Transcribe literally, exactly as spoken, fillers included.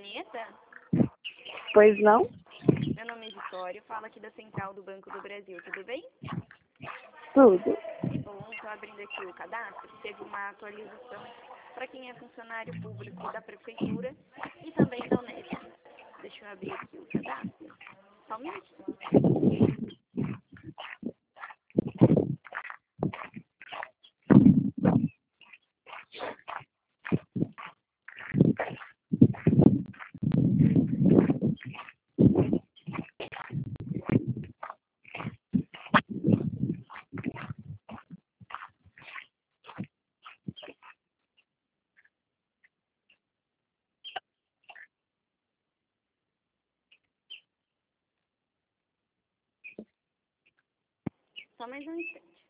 Vanessa? Pois não? Meu nome é Vitória, falo aqui da Central do Banco do Brasil, tudo bem? Tudo. Bom, estou abrindo aqui o cadastro, teve uma atualização para quem é funcionário público da Prefeitura e também da Unesp. Deixa eu abrir aqui o cadastro. Só um minutinho. Só mais um instante.